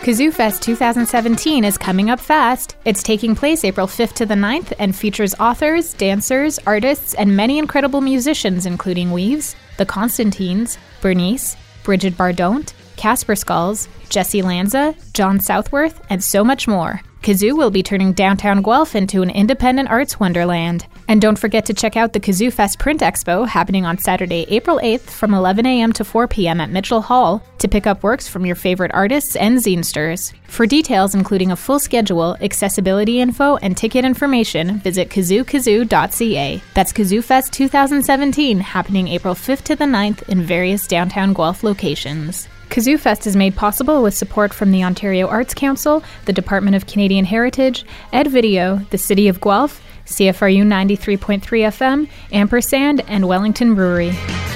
Kazoo Fest 2017 is coming up fast. It's taking place April 5th to the 9th and features authors, dancers, artists, and many incredible musicians including Weaves, The Constantines, Bernice, Bridget Bardot, Casper Skulls, Jesse Lanza, John Southworth, and so much more. Kazoo will be turning downtown Guelph into an independent arts wonderland. And don't forget to check out the Kazoo Fest Print Expo happening on Saturday, April 8th from 11 a.m. to 4 p.m. at Mitchell Hall to pick up works from your favorite artists and zinesters. For details, including a full schedule, accessibility info, and ticket information, visit kazookazoo.ca. That's Kazoo Fest 2017 happening April 5th to the 9th in various downtown Guelph locations. Kazoo Fest is made possible with support from the Ontario Arts Council, the Department of Canadian Heritage, Ed Video, the City of Guelph, CFRU 93.3 FM, Ampersand, and Wellington Brewery.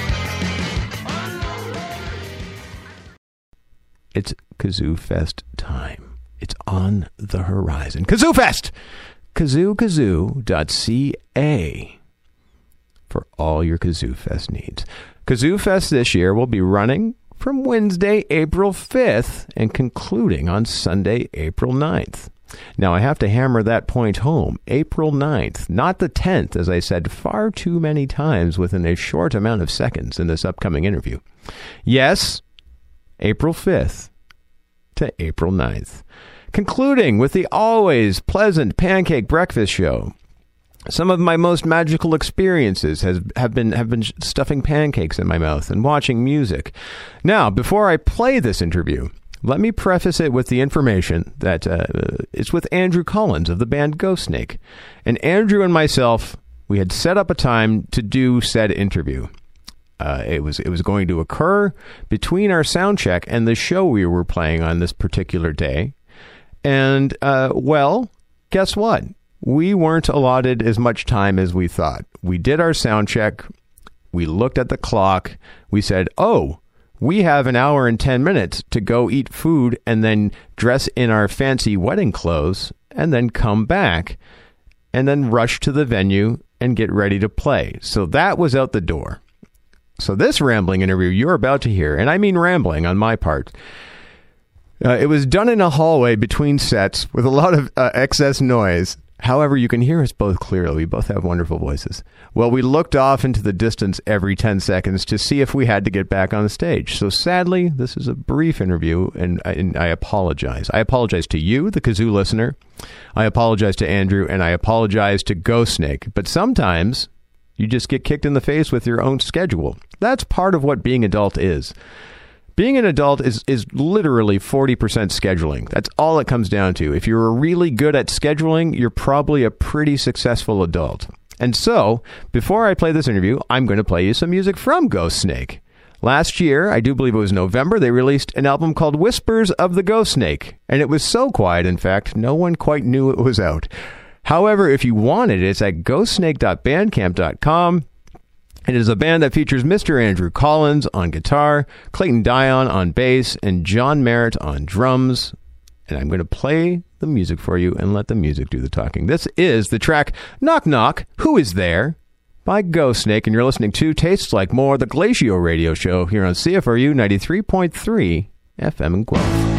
It's Kazoo Fest time. It's on the horizon. Kazoo Fest! kazookazoo.ca for all your Kazoo Fest needs. Kazoo Fest this year will be running from Wednesday, April 5th, and concluding on Sunday, April 9th. Now, I have to hammer that point home. April 9th, not the 10th, as I said far too many times within a short amount of seconds in this upcoming interview. Yes, April 5th to April 9th. Concluding with the always pleasant Pancake Breakfast Show. Some of my most magical experiences have been stuffing pancakes in my mouth and watching music. Now, before I play this interview, let me preface it with the information that it's with Andrew Collins of the band Ghostsnake. And Andrew and myself, we had set up a time to do said interview. It was going to occur between our sound check and the show we were playing on this particular day. And, well, guess what? We weren't allotted as much time as we thought. We did our sound check. We looked at the clock. We said, oh, we have an hour and 10 minutes to go eat food and then dress in our fancy wedding clothes and then come back and then rush to the venue and get ready to play. So that was out the door. So this rambling interview you're about to hear, and I mean rambling on my part, it was done in a hallway between sets with a lot of excess noise. However, you can hear us both clearly. We both have wonderful voices. Well, we looked off into the distance every 10 seconds to see if we had to get back on the stage. So sadly, this is a brief interview, and I apologize. I apologize to you, the Kazoo listener. I apologize to Andrew, and I apologize to Ghostsnake. But sometimes you just get kicked in the face with your own schedule. That's part of what being adult is. Being an adult is literally 40% scheduling. That's all it comes down to. If you're really good at scheduling, you're probably a pretty successful adult. And so, before I play this interview, I'm going to play you some music from Ghostsnake. Last year, I do believe it was November, they released an album called Whispers of the Ghostsnake. And it was so quiet, in fact, no one quite knew it was out. However, if you want it, it's at ghostsnake.bandcamp.com. It is a band that features Mr. Andrew Collins on guitar, Clayton Dion on bass, and John Merritt on drums. And I'm going to play the music for you and let the music do the talking. This is the track Knock Knock, Who Is There? By Ghostsnake, and you're listening to Tastes Like More, the Glacio Radio Show here on CFRU 93.3 FM in Guelph.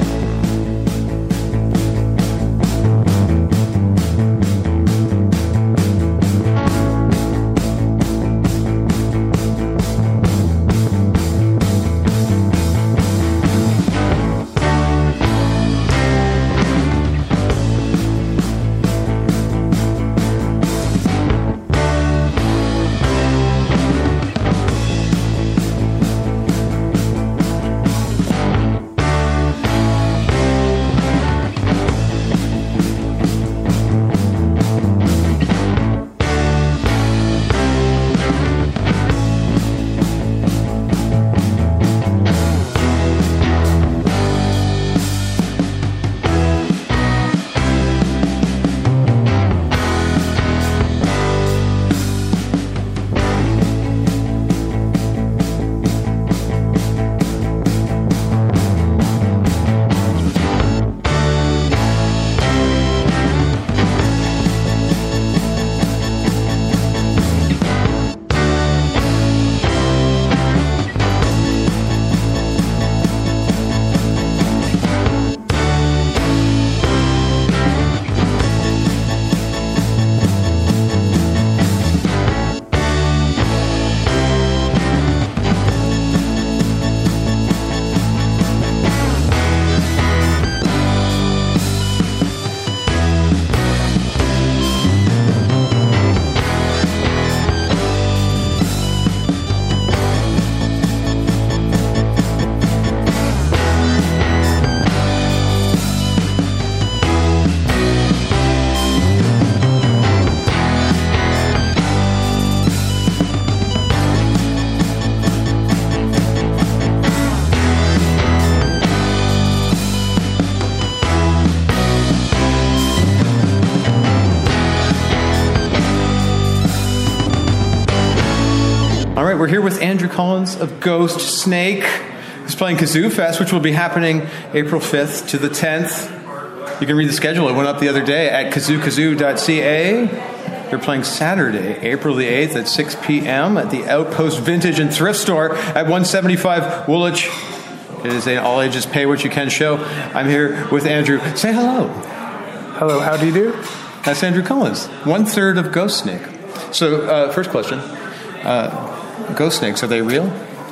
We're here with Andrew Collins of Ghost Snake, who's playing Kazoo Fest, which will be happening April 5th to the 10th. You can read the schedule. It went up the other day at kazookazoo.ca. They're playing Saturday, April the 8th at 6 p.m. at the Outpost Vintage and Thrift Store at 175 Woolwich. It is an all-ages pay-what-you-can show. I'm here with Andrew. Say hello. Hello, how do you do? That's Andrew Collins, 1/3 of Ghost Snake. So, first question. Ghost snakes, are they real?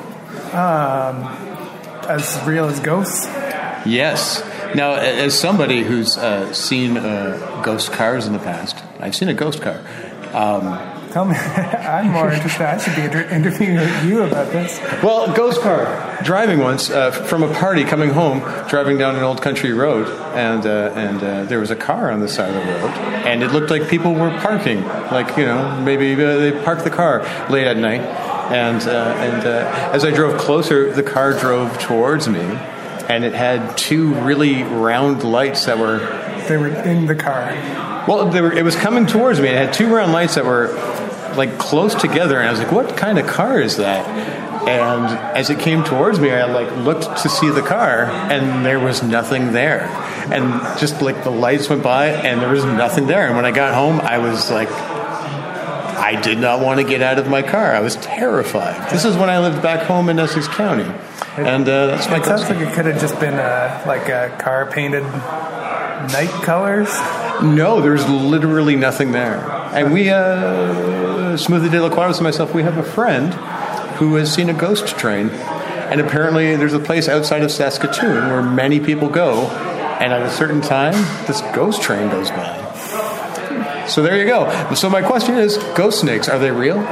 As real as ghosts? Yes. Now, as somebody who's seen ghost cars in the past, I've seen a ghost car. Tell me, I'm more interested. I should be interviewing you about this. Well, ghost car. Driving once from a party, coming home, driving down an old country road, and there was a car on the side of the road, and it looked like people were parking. Like, maybe they parked the car late at night. And as I drove closer, the car drove towards me, and it had two really round lights that were... They were in the car. Well, it was coming towards me. It had two round lights that were like close together, and I was like, "What kind of car is that?" And as it came towards me, I looked to see the car, and there was nothing there. And just like the lights went by, and there was nothing there. And when I got home, I was like, I did not want to get out of my car. I was terrified. This is when I lived back home in Essex County, and that's my. It sounds like it could have just been a car painted night colors. No, there's literally nothing there. And we, Smoothie De La Quadros and myself, we have a friend who has seen a ghost train. And apparently there's a place outside of Saskatoon where many people go. And at a certain time, this ghost train goes by. So there you go. So my question is, ghost snakes, are they real?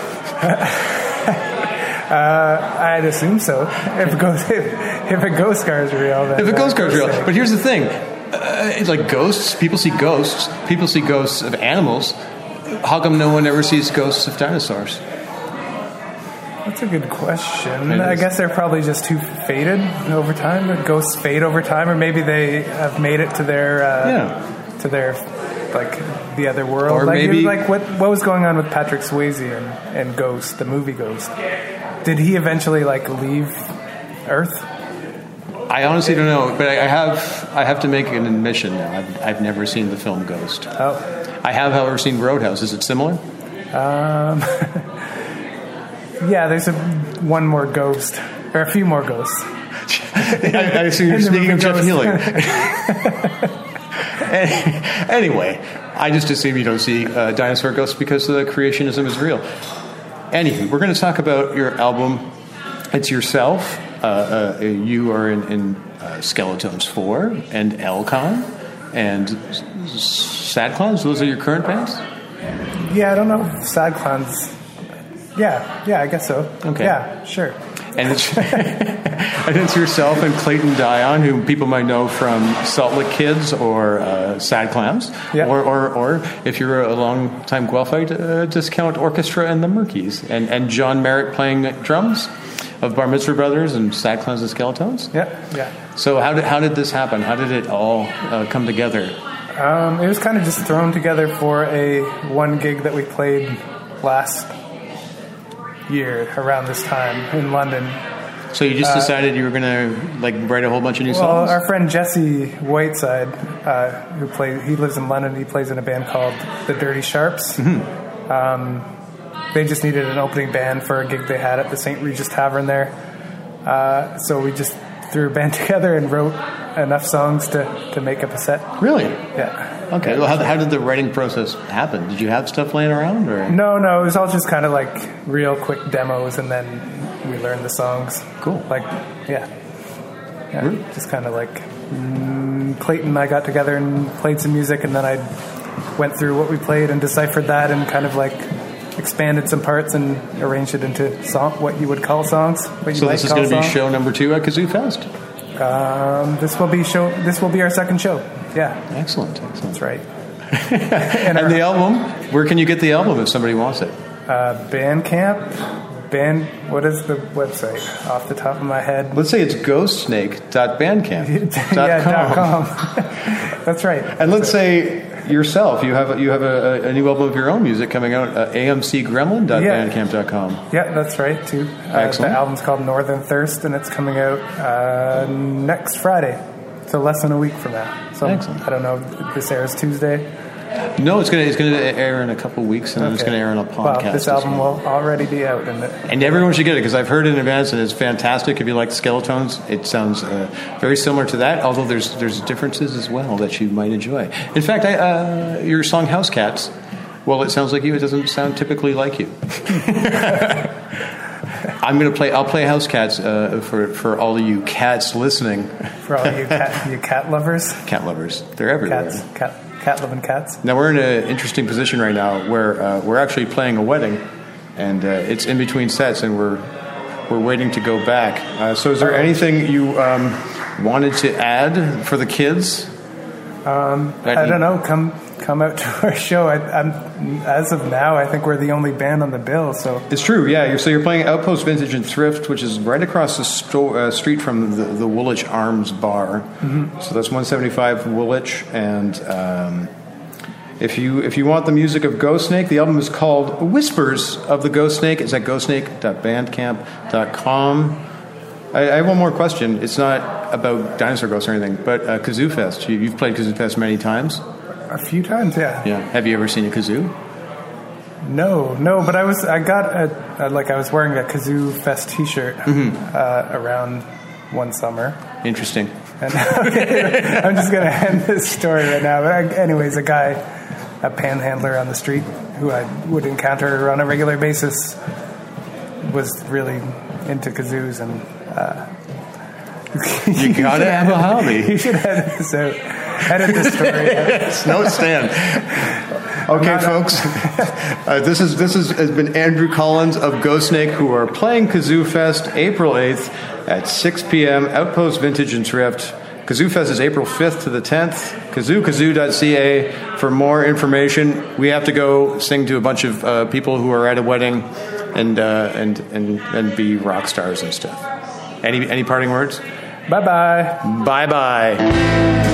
I'd assume so. If a ghost car is real. Then if a ghost car is real. But here's the thing. It's like ghosts. People see ghosts. People see ghosts of animals. How come no one ever sees ghosts of dinosaurs? That's a good question. I guess they're probably just too faded over time. The ghosts fade over time, or maybe they have made it to their like the other world. Or like, maybe what was going on with Patrick Swayze and Ghost, the movie Ghost? Did he eventually leave Earth? I honestly don't know, but I have to make an admission now. I've never seen the film Ghost. Oh. I have, however, seen Roadhouse. Is it similar? Yeah, there's one more ghost, or a few more ghosts. I assume you're speaking of Jeff Healy. Anyway, I just assume you don't see dinosaur ghosts because the creationism is real. Anywho, we're going to talk about your album. It's yourself. You are in Skeletones 4 and Elcon and Sad Clowns. Those are your current bands? Yeah, I don't know if Sad Clowns... Yeah, I guess so. Okay. Yeah, sure. And it's yourself and Clayton Dion, who people might know from Salt Lick Kids or Sad Clams, yeah. or if you're a long-time Guelphite, Discount Orchestra and the Murkies, and John Merritt playing drums of Bar Mitzvah Brothers and Sad Clowns and Skeletones. Yeah. So how did this happen? How did it all come together? It was kind of just thrown together for one gig that we played last year around this time in London. So you just decided you were going to write a whole bunch of new songs? Well, our friend Jesse Whiteside, he lives in London. He plays in a band called the Dirty Sharps. Mm-hmm. They just needed an opening band for a gig they had at the St. Regis Tavern there. So we just threw a band together and wrote enough songs to make up a set. Really? Yeah. Okay. Well, how did the writing process happen? Did you have stuff laying around, or no? It was all just kind of real quick demos, and then we learned the songs. Cool. Just kind of Clayton and I got together and played some music, and then I went through what we played and deciphered that, and kind of expanded some parts and arranged it into what you would call songs. So this is going to be show number 2 at Kazoo Fest. This will be our second show. Yeah. Excellent. That's right. And the album, where can you get the album if somebody wants it? Bandcamp. What is the website off the top of my head? Let's say it's ghostsnake.bandcamp.com. .com. That's right. And let's say yourself, you have a new album of your own music coming out, amcgremlin.bandcamp.com. Yeah, that's right, too. The album's called Northern Thirst, and it's coming out next Friday. So less than a week from now. So excellent. I don't know if this airs Tuesday. No, it's going to air in a couple of weeks, and then it's going to air on a podcast. Well, this album will already be out. And everyone should get it, because I've heard it in advance, and it's fantastic. If you like Skeletones, it sounds very similar to that, although there's differences as well that you might enjoy. In fact, your song House Cats, well, it sounds like you. It doesn't sound typically like you. I'll play House Cats for all of you cats listening. For all you cat lovers? Cat lovers. They're everywhere. Cat-loving cats. Now, we're in an interesting position right now where we're actually playing a wedding, and it's in between sets, and we're waiting to go back. So is there anything you wanted to add for the kids? I don't know. Come out to our show. As of now, I think we're the only band on the bill. So it's true. Yeah. So you're playing Outpost Vintage and Thrift, which is right across the street from the Woolwich Arms Bar. Mm-hmm. So that's 175 Woolwich. And if you want the music of Ghost Snake, the album is called Whispers of the Ghost Snake. It's at ghostsnake.bandcamp.com. I have one more question. It's not about Dinosaur Ghosts or anything, but Kazoo Fest. You've played Kazoo Fest many times. A few times, yeah. Yeah. Have you ever seen a kazoo? No. But I was wearing a Kazoo Fest T-shirt around one summer. Interesting. And I'm just going to end this story right now. But anyways, a panhandler on the street who I would encounter on a regular basis was really into kazoos, and you gotta have a hobby. You should edit this out. Edit this story. No stand. Okay, folks. This has been Andrew Collins of Ghost Snake, who are playing Kazoo Fest April 8th at 6 p.m. Outpost Vintage and Thrift. Kazoo Fest is April 5th to the 10th. Kazoo.ca for more information. We have to go sing to a bunch of people who are at a wedding and be rock stars and stuff. Any parting words? Bye-bye. Bye-bye.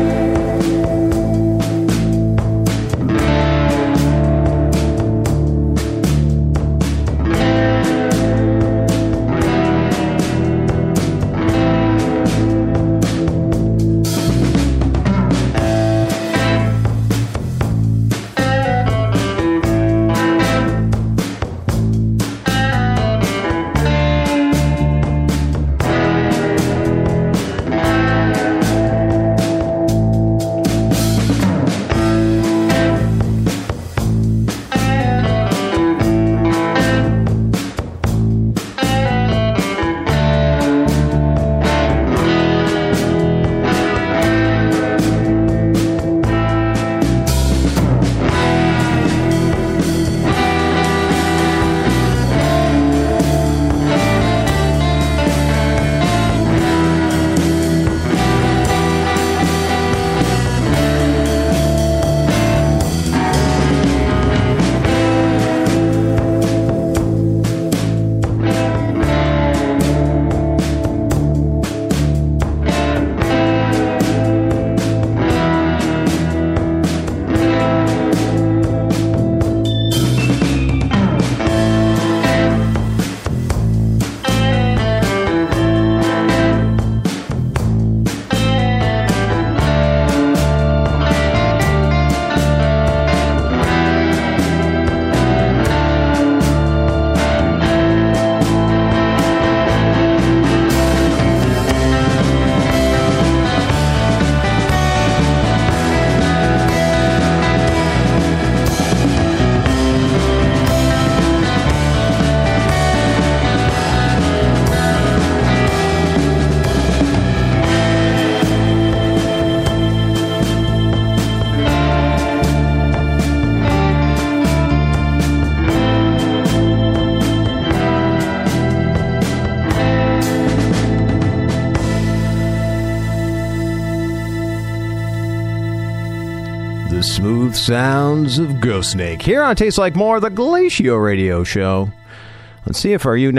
The smooth sounds of Ghost Snake here on Tastes Like More, the Glacio Radio Show on CFRU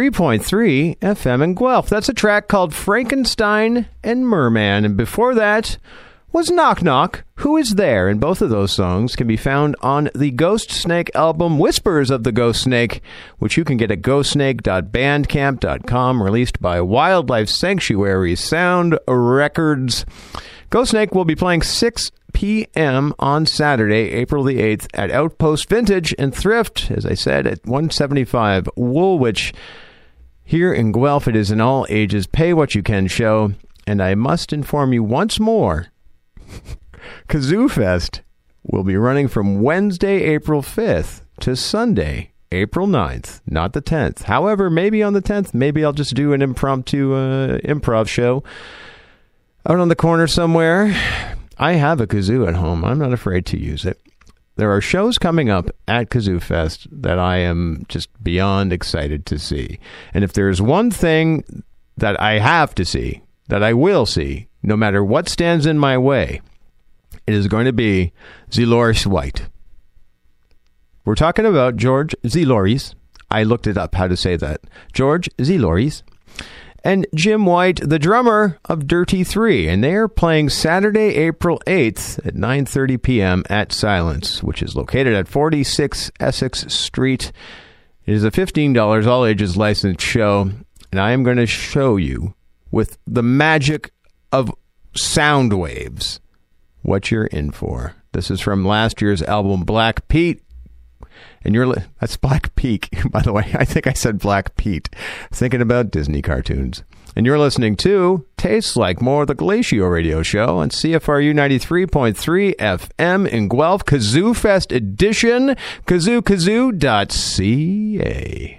93.3 FM in Guelph. That's a track called Frankenstein and Merman. And before that, was Knock Knock, Who Is There? And both of those songs can be found on the Ghost Snake album Whispers of the Ghost Snake, which you can get at ghostsnake.bandcamp.com, released by Wildlife Sanctuary Sound Records. Ghost Snake will be playing 6 p.m. on Saturday, April the 8th at Outpost Vintage and Thrift, as I said, at 175 Woolwich. Here in Guelph, it is an all-ages pay-what-you-can show, and I must inform you once more, Kazoo Fest will be running from Wednesday, April 5th to Sunday, April 9th, not the 10th. However, maybe on the 10th, maybe I'll just do an impromptu improv show out on the corner somewhere. I have a kazoo at home. I'm not afraid to use it. There are shows coming up at Kazoo Fest that I am just beyond excited to see. And if there's one thing that I have to see, that I will see, no matter what stands in my way, it is going to be Zeloris White. We're talking about George Zeloris. I looked it up how to say that. George Zeloris. And Jim White, the drummer of Dirty 3. And they are playing Saturday, April 8th at 9:30 p.m. at Silence, which is located at 46 Essex Street. It is a $15 all-ages licensed show. And I am going to show you, with the magic of sound waves, what you're in for. This is from last year's album, Black Pete. And that's Black Peak, by the way. I think I said Black Pete. Thinking about Disney cartoons. And you're listening to Tastes Like More, the Galatio Radio Show on CFRU 93.3 FM in Guelph, Kazoo Fest edition, kazookazoo.ca.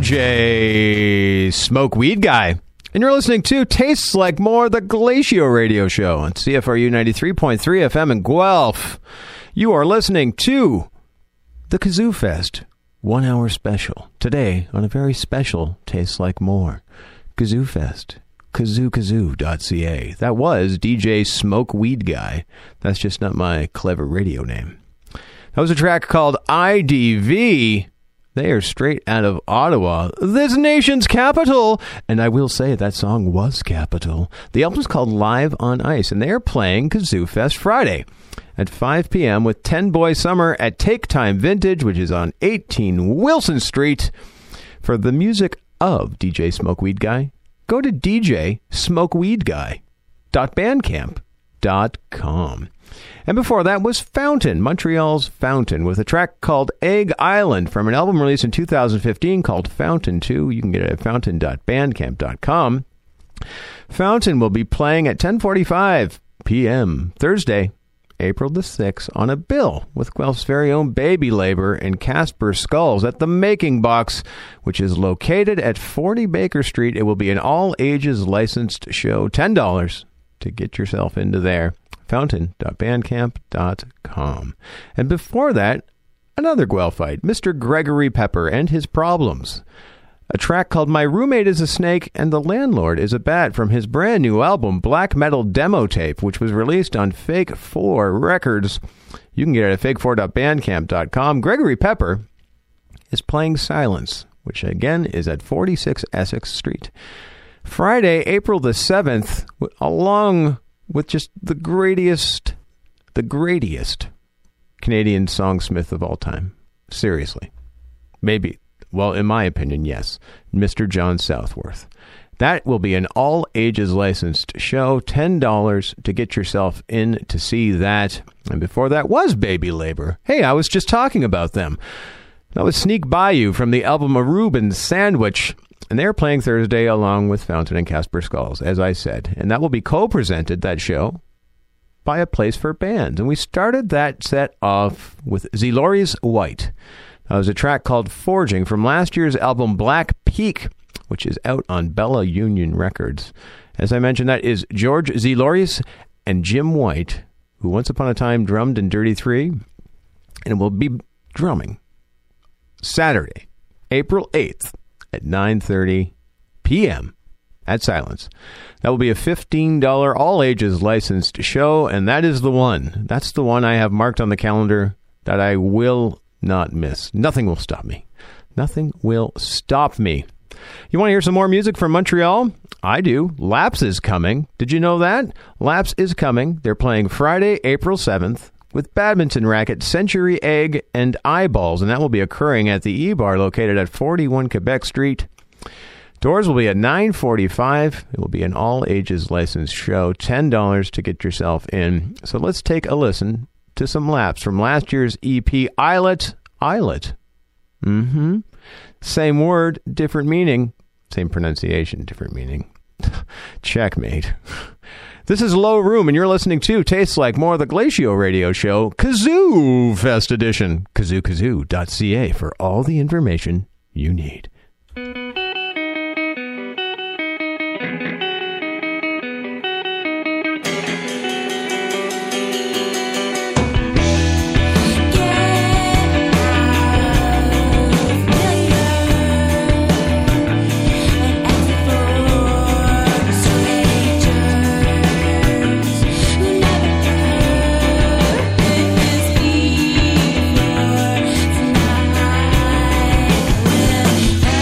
DJ Smoke Weed Guy. And you're listening to Tastes Like More, the Glacio Radio Show on CFRU 93.3 FM in Guelph. You are listening to the Kazoo Fest 1 hour special. Today on a very special Tastes Like More. Kazoo Fest. KazooKazoo.ca. That was DJ Smoke Weed Guy. That's just not my clever radio name. That was a track called IDV. They are straight out of Ottawa, this nation's capital. And I will say that song was capital. The album is called Live on Ice, and they are playing Kazoo Fest Friday at 5 p.m. with 10 Boy Summer at Take Time Vintage, which is on 18 Wilson Street. For the music of DJ Smoke Weed Guy, go to djsmokeweedguy.bandcamp.com. And before that was Fountain, Montreal's Fountain, with a track called Egg Island from an album released in 2015 called Fountain 2. You can get it at fountain.bandcamp.com. Fountain will be playing at 10:45 p.m. Thursday, April the 6th, on a bill with Guelph's very own Baby Labor and Casper Skulls at the Making Box, which is located at 40 Baker Street. It will be an all-ages licensed show, $10 to get yourself into there. Fountain.bandcamp.com. And before that, another Guelphite, Mr. Gregory Pepper and His Problems. A track called My Roommate is a Snake and the Landlord is a Bat from his brand new album, Black Metal Demo Tape, which was released on Fake 4 Records. You can get it at fake4.bandcamp.com. Gregory Pepper is playing Silence, which again is at 46 Essex Street. Friday, April the 7th, along with just the greatest Canadian songsmith of all time. Seriously. Maybe. Well, in my opinion, yes. Mr. John Southworth. That will be an all-ages licensed show. $10 to get yourself in to see that. And before that was Baby Labor. Hey, I was just talking about them. That was Sneak Bayou from the album A Reuben Sandwich. And they're playing Thursday along with Fountain and Casper Skulls, as I said. And that will be co-presented, that show, by A Place for Bands. And we started that set off with Zelori's White. That was a track called Forging from last year's album Black Peak, which is out on Bella Union Records. As I mentioned, that is George Zeloris and Jim White, who once upon a time drummed in Dirty Three, and will be drumming Saturday, April 8th at 9:30 p.m. at Silence. That will be a $15 all-ages licensed show, and that is the one. That's the one I have marked on the calendar that I will not miss. Nothing will stop me. Nothing will stop me. You want to hear some more music from Montreal? I do. Laps is coming. Did you know that? Laps is coming. They're playing Friday, April 7th with badminton racket Century Egg and Eyeballs, and that will be occurring at the E-Bar located at 41 Quebec Street. Doors will be at 9:45. It will be an all-ages licensed show. $10 to get yourself in. So let's take a listen to some Laps from last year's EP, Islet. Same word, different meaning. Same pronunciation, different meaning. Checkmate. This is Low Room, and you're listening to Tastes Like More, the Glacio Radio Show, Kazoo Fest Edition. KazooKazoo.ca for all the information you need. Tonight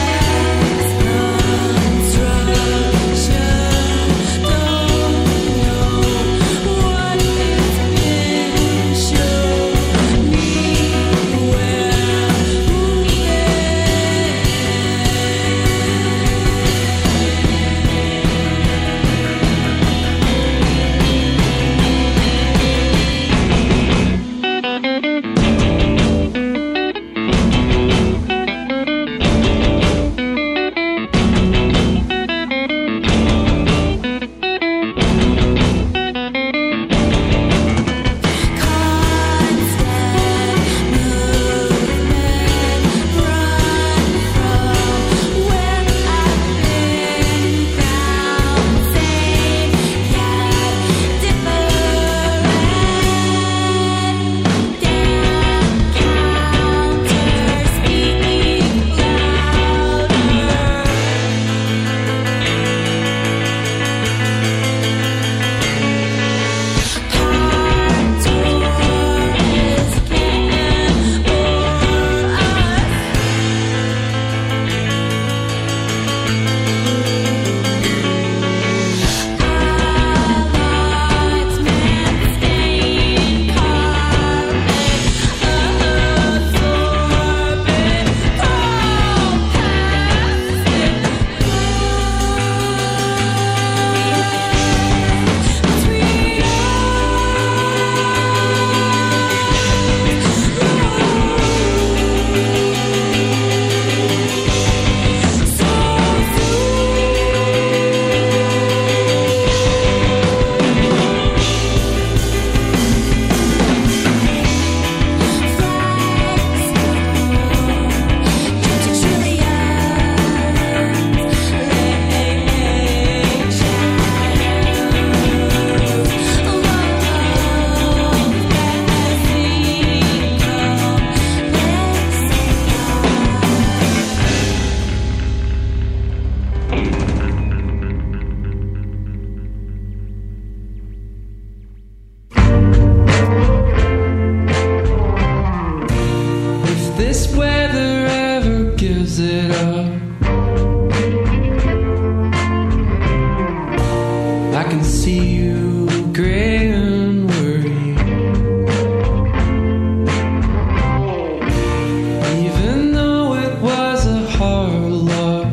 see you gray and worried. Even though it was a hard luck,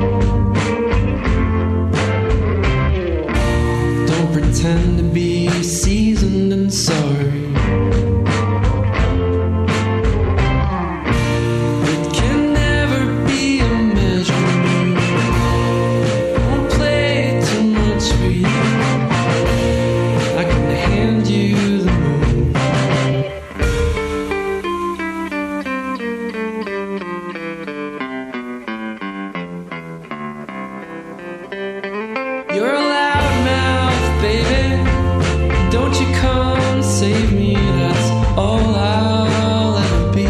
don't pretend to be seasoned and sorry. You're a loudmouth, baby. Don't you come save me, that's all I'll ever be.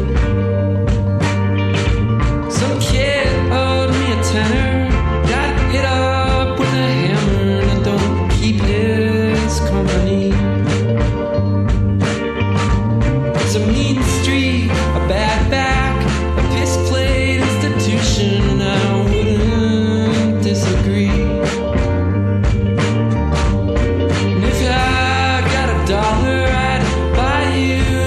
Some kid owed me a tenner, got hit up with a hammer, and I don't keep his company. It's a mean street, a bad back, a piss plate institution, and I wouldn't disagree. $1, I'd buy you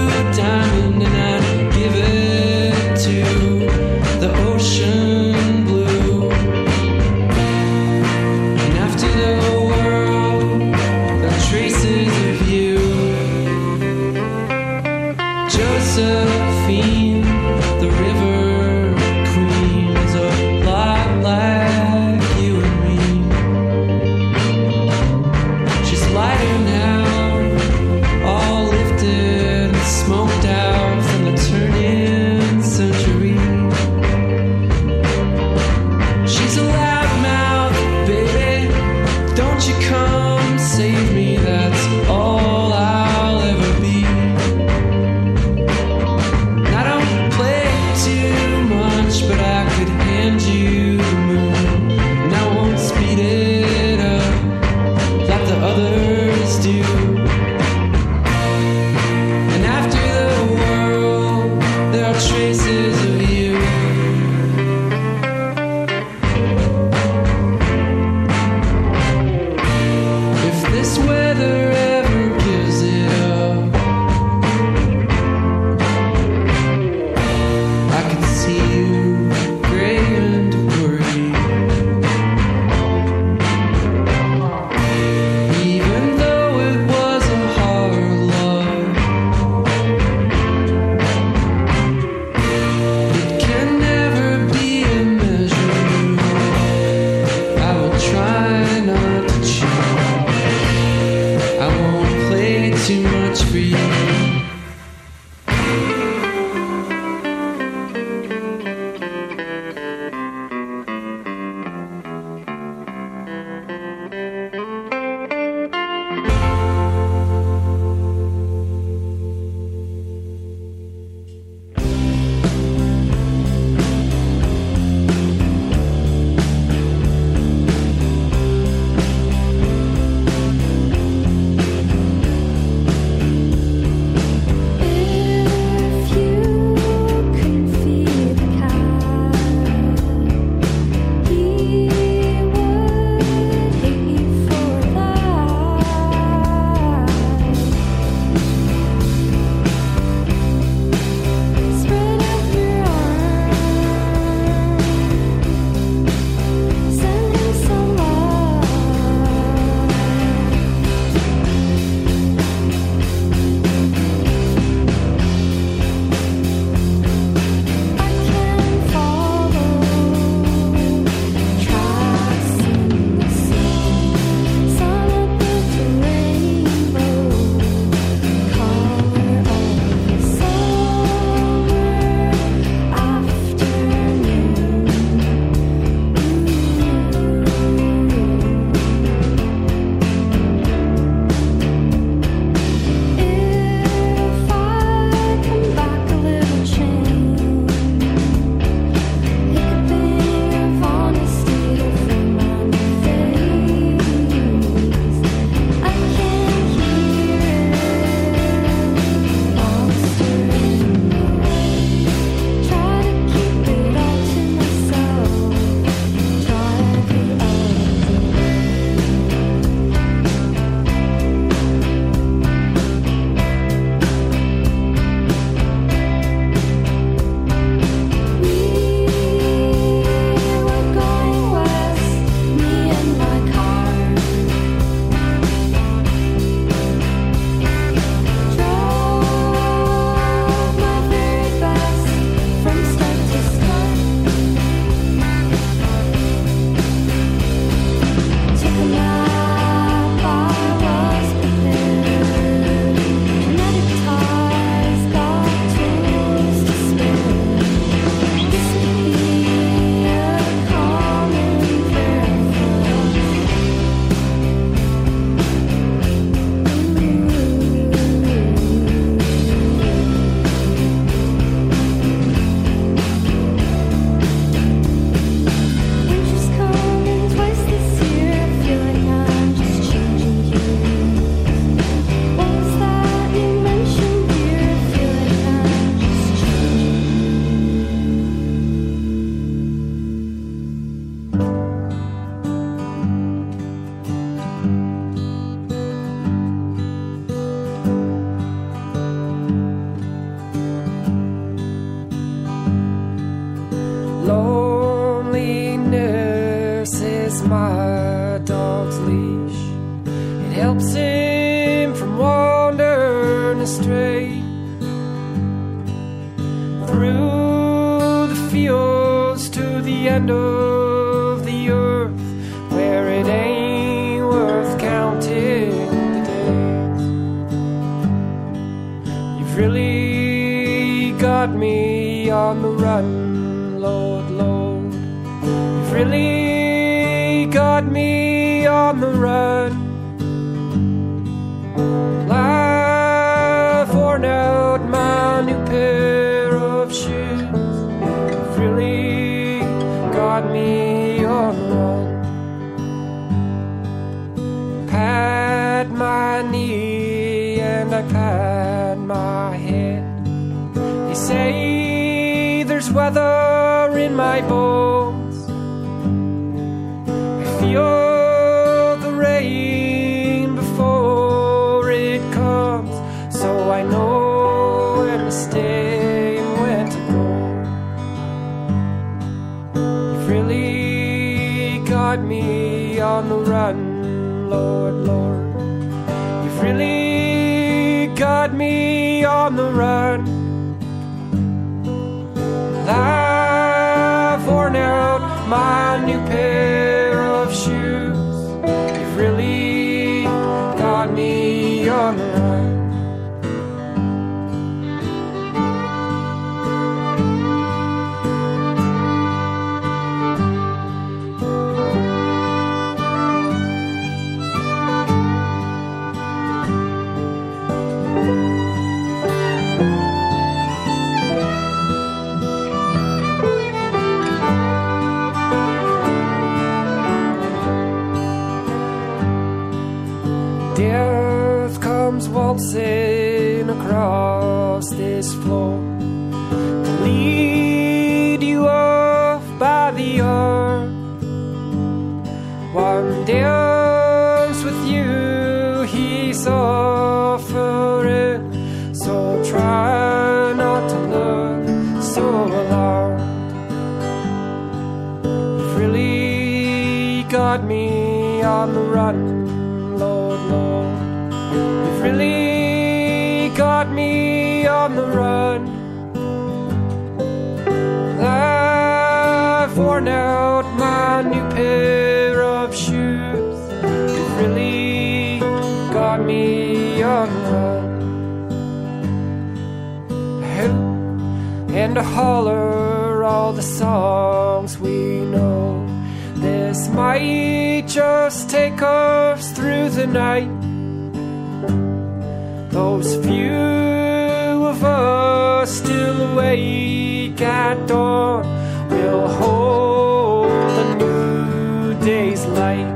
is my dog's leash. It helps him from wandering astray through the fields to the end of the earth, where it ain't worth counting the days. You've really got me on the run, Lord, Lord. You've really got me on the run. I've worn out my new pair of shoes. You've really got me on the run. Pat my knee and I pat my head. They say there's weather in my bones. I feel the rain before it comes, so I know when to stay and when to go. You've really got me on the run, Lord, Lord. You've really got me on the run. I've worn out my new pair of shoes. You've really got me on the run. Death comes waltzing across this floor to lead you off by the arm. One dance with you he's offering, so try not to look so alarmed. You've really got me on the run, Lord, Lord. You've really got me on the run. I've worn out my new pair of shoes. You've really got me on the run. I hoot and I holler all the songs we know. This might just take us through the night. Those few of us still awake at dawn will hold a new day's light.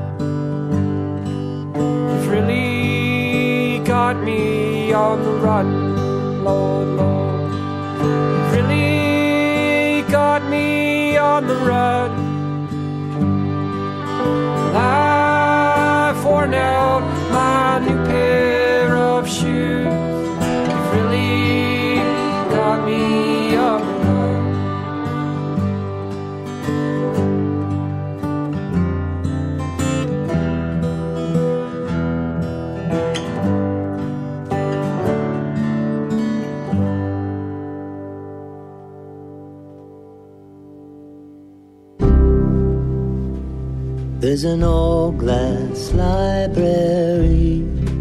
You've really got me on the run, Lord, Lord. You've really got me on the run. I've worn out my new pair of shoes. You've really got me on the run. There's an old glass library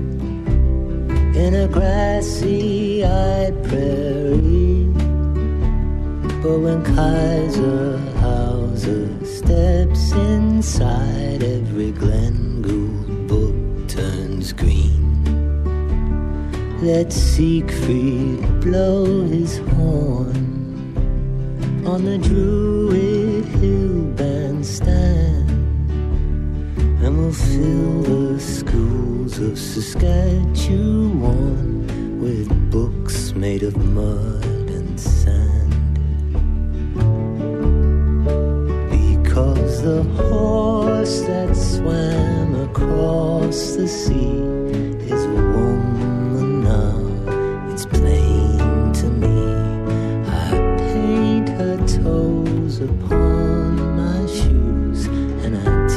in a grassy-eyed prairie. But when Kaiser Hauser steps inside, every Glenn Gould book turns green. Let Siegfried blow his horn on the Druid Hill bandstand, and we'll fill the schools of Saskatchewan with books made of mud and sand. Because the horse that swam across the sea is a woman now, it's plain to me. I paint her toes upon my shoes, and I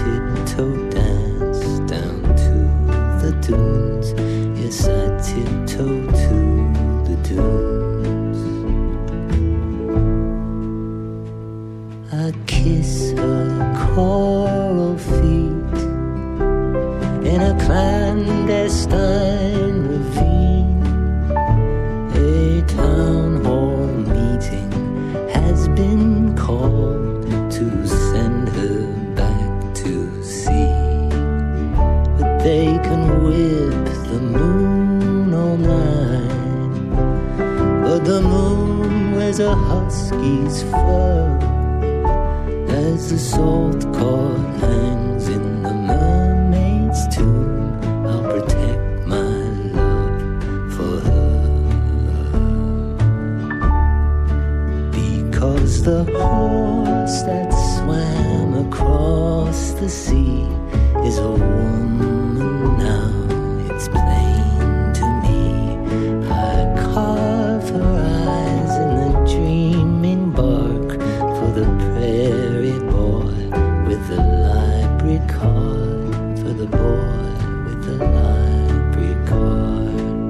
choral feet in a clandestine ravine. A town hall meeting has been called to send her back to sea. But they can whip the moon all night, but the moon wears a husky's fur as the salt cord hangs in the mermaid's tomb. I'll protect my love for her, because the horse that swam across the sea is a woman now, it's plain to me. I carve her eyes in the dreaming bark for the prairie boy with the library card, for the boy with the library card.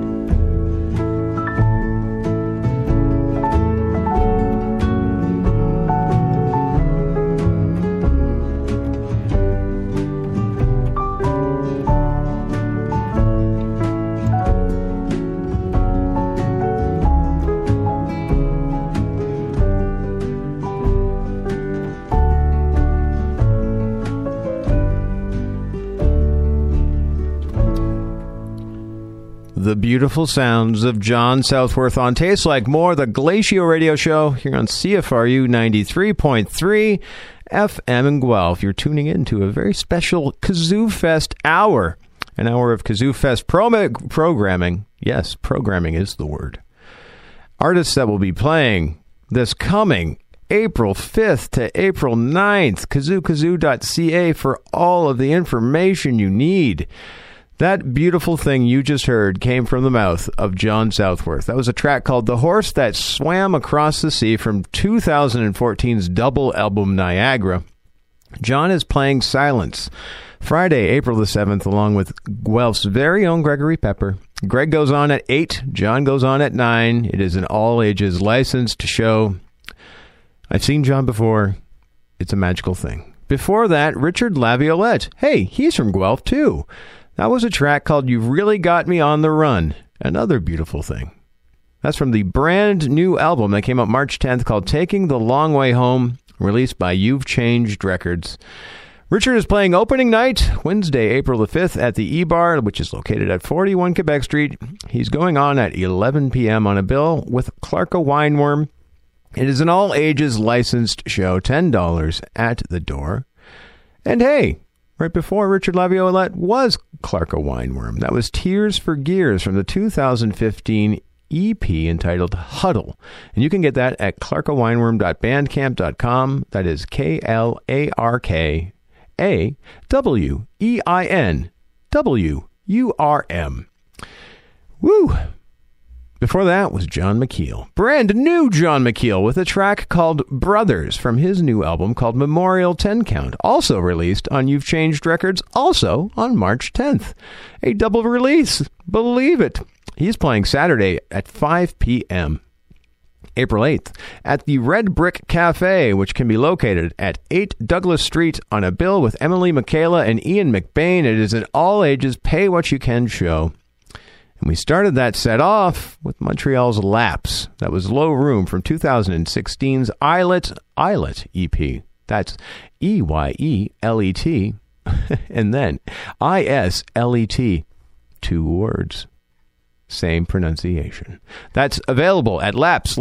The beautiful sounds of John Southworth on Tastes Like More, the Glacio Radio Show here on CFRU 93.3 FM in Guelph. You're tuning in to a very special Kazoo Fest hour, an hour of Kazoo Fest programming. Yes, programming is the word. Artists that will be playing this coming April 5th to April 9th. KazooKazoo.ca for all of the information you need. That beautiful thing you just heard came from the mouth of John Southworth. That was a track called The Horse That Swam Across the Sea from 2014's double album Niagara. John is playing Silence Friday, April the 7th, along with Guelph's very own Gregory Pepper. Greg goes on at 8, John goes on at 9. It is an all-ages licensed show. I've seen John before. It's a magical thing. Before that, Richard Laviolette. Hey, he's from Guelph, too. That was a track called You've Really Got Me on the Run. Another beautiful thing. That's from the brand new album that came out March 10th called Taking the Long Way Home, released by You've Changed Records. Richard is playing opening night, Wednesday, April the 5th, at the E-Bar, which is located at 41 Quebec Street. He's going on at 11 p.m. on a bill with Clarka Wineworm. It is an all-ages licensed show, $10 at the door. And hey, right before Richard Laviolette was Clarka Wineworm. That was Tears for Gears from the 2015 EP entitled Huddle. And you can get that at clarkawineworm.bandcamp.com. That is KlarkaWeinWurm. Woo! Before that was John McKeel. Brand new John McKeel with a track called Brothers from his new album called Memorial 10 Count, also released on You've Changed Records, also on March 10th. A double release. Believe it. He's playing Saturday at 5 p.m. April 8th at the Red Brick Cafe, which can be located at 8 Douglas Street on a bill with Emily Michaela and Ian McBain. It is an all-ages pay-what-you-can show. And we started that set off with Montreal's Lapse. That was Low Room from 2016's Islet EP. That's E-Y-E-L-E-T and then I-S-L-E-T. 2 words. Same pronunciation. That's available at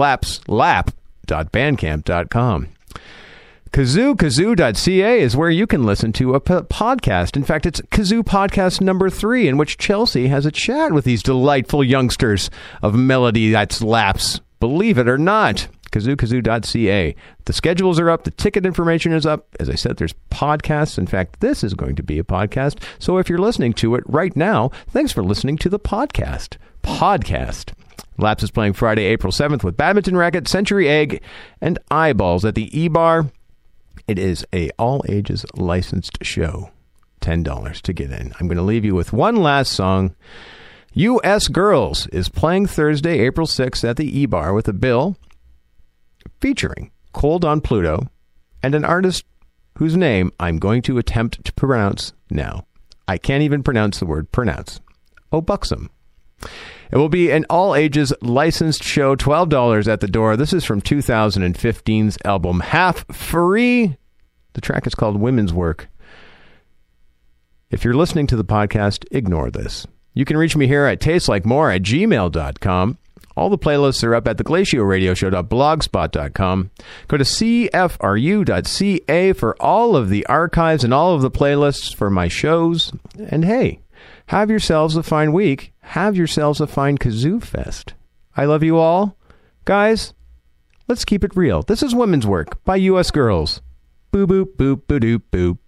lapselap.bandcamp.com. KazooKazoo.ca is where you can listen to a podcast. In fact, it's Kazoo Podcast number 3, in which Chelsea has a chat with these delightful youngsters of melody that's Laps. Believe it or not, KazooKazoo.ca. The schedules are up. The ticket information is up. As I said, there's podcasts. In fact, this is going to be a podcast. So if you're listening to it right now, thanks for listening to the podcast. Laps is playing Friday, April 7th with Badminton Racket, Century Egg, and Eyeballs at the E-Bar. It is a all-ages licensed show. $10 to get in. I'm going to leave you with one last song. U.S. Girls is playing Thursday, April 6th at the E-Bar with a bill featuring Cold on Pluto and an artist whose name I'm going to attempt to pronounce now. I can't even pronounce the word pronounce. Oh, buxom. It will be an all-ages licensed show, $12 at the door. This is from 2015's album Half Free. The track is called Women's Work. If you're listening to the podcast, ignore this. You can reach me here at tastelikemore@gmail.com. All the playlists are up at theglatioRadioshow.blogspot.com. Go to cfru.ca for all of the archives and all of the playlists for my shows. And hey, have yourselves a fine week. Have yourselves a fine Kazoo Fest. I love you all. Guys, let's keep it real. This is Women's Work by U.S. Girls. Boop, boop, boop, boop, boop, boop.